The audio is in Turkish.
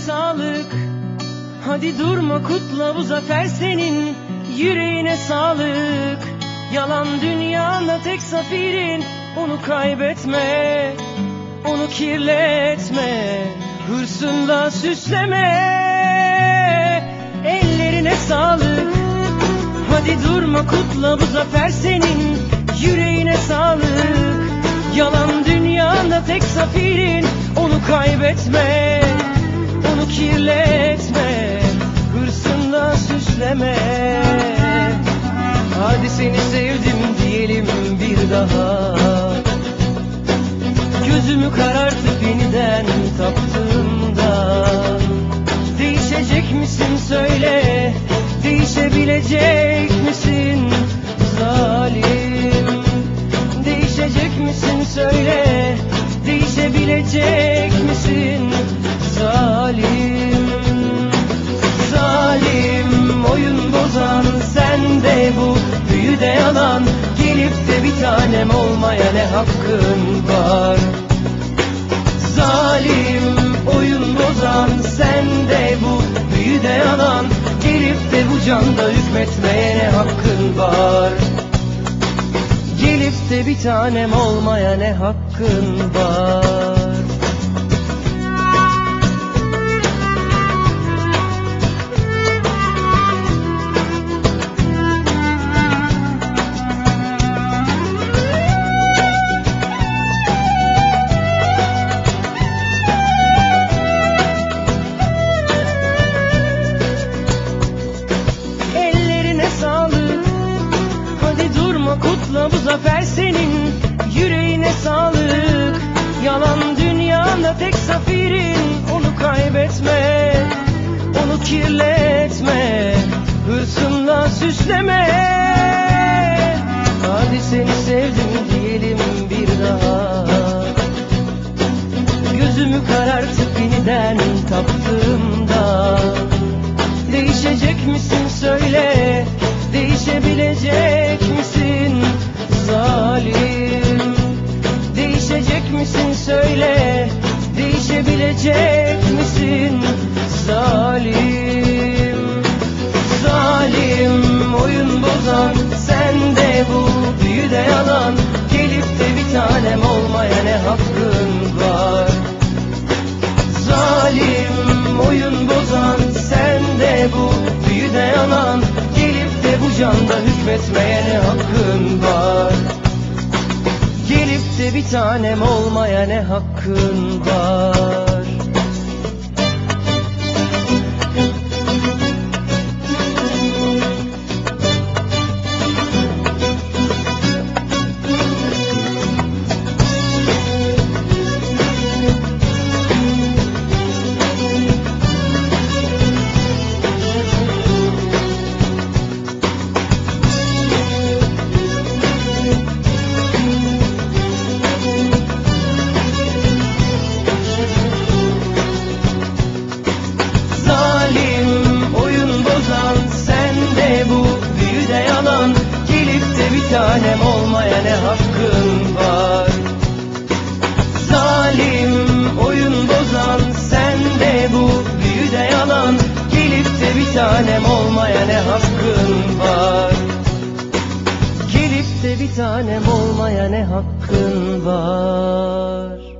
sağlık. Hadi durma, kutla, bu zafer senin. Yüreğine sağlık. Yalan dünyanda tek zafirin. Onu kaybetme, onu kirletme, hırsınla süsleme. Ellerine sağlık. Hadi durma, kutla, bu zafer senin. Yüreğine sağlık. Yalan dünyanda tek zafirin. Onu kaybetme, onu kirletme, hırsınla süsleme. Hadi seni sevdim diyelim bir daha. Gözümü karartıp yeniden taptığımda, değişecek misin söyle, değişebilecek misin zalim? Değişecek misin söyle, değişebilecek misin zalim? Zalim, oyun bozan sen de bu büyüde yalan. Gelip de bir tanem olmaya ne hakkın var? Zalim, oyun bozan sen de bu büyüde yalan. Gelip de bu canda hükmetmeye ne hakkın var? Gelip de bir tanem olmaya ne hakkın var? Kutla, bu zafer senin. Yüreğine sağlık. Yalan dünyanda tek zafirin. Onu kaybetme, onu kirletme, hırsınla süsleme. Hadi seni sevdim diyelim bir daha. Gözümü karartıp yeniden taptığımda, değişecek misin söyle, değişebilecek misin zalim? Değişecek misin söyle, değişebilecek misin zalim? Zalim, oyun bozan sen de bu büyüde yalan. Gelip de bir tanem olmaya ne hakkın var? Zalim, oyun bozan sen de bu büyüde yalan. Bu canda hükmetmeye ne hakkın var? Gelip de bir tanem olmaya ne hakkın var? Tanem olmaya ne hakkın var? Zalim, oyun bozan sen de bu büyüde yalan. Gelip de bir tanem olmaya ne hakkın var? Gelip de bir tanem olmaya ne hakkın var?